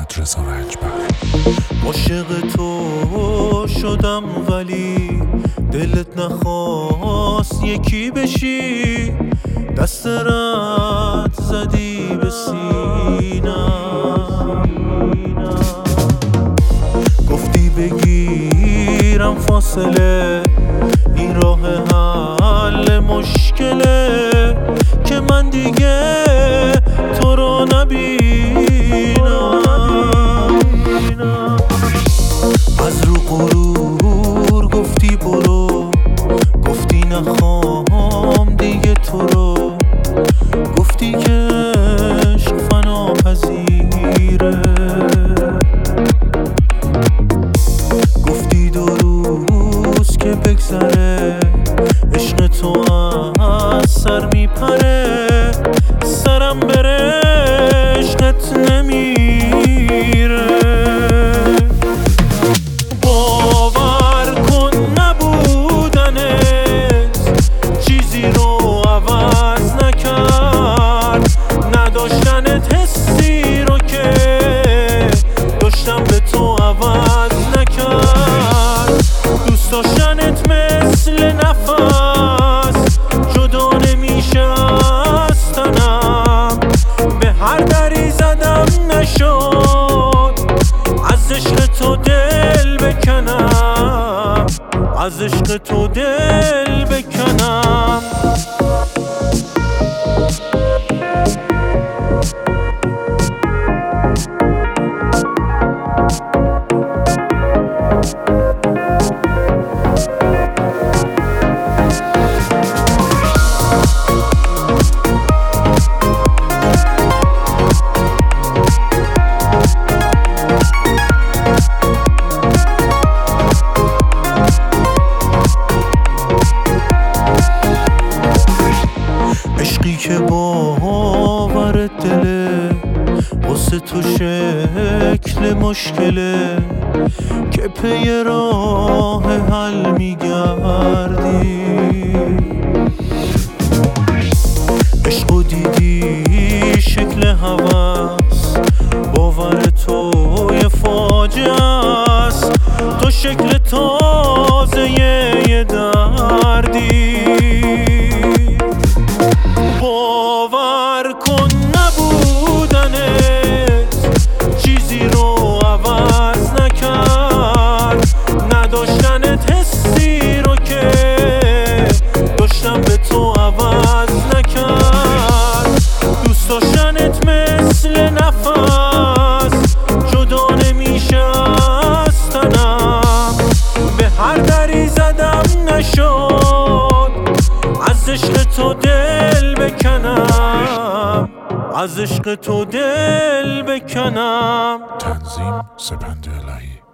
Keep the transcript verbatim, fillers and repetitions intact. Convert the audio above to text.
محمد رضا رنجبر. عاشق تو شدم ولی دلت نخواست یکی بشی، دست رد زدی به سینم، گفتی بگیرم فاصله، این راه حل مشکله که من دیگه تو رو نبینم. از رو غرور گفتی برو، گفتی نخوام دیگه تو رو، گفتی که عشق فنا پذیره، گفتی دو روز که بگذره عشق تو از سر میپره، سرم بره عشقت نمیره. باور کن نبودنت چیزی رو عوض نکرد، نداشتنت حسی رو که داشتم به تو عوض نکرد، دوست داشتنت مثل نفس جدا نمیشه از تنم، به هر دری زدم نشد از عشق تو دل بکنم، از عشق تو دل بکنم. عشقی که باور دله واسه تو شکل مشکله، که پی راه حل میگردی، عشقو دیدی شکل هوس، باور تو یه فاجعه است، تو شکل تازه یه دردی. باور کن نبودنت چیزی رو عوض نکرد، نداشتنت حسی رو که داشتم به تو عوض نکرد، دوست داشتنت مثل نفس جدا نمیشه از تنم، به هر دری زدم نشد از عشق تو دل بکنم، از عشق تو دل بکنم. تنظیم سپند الهی.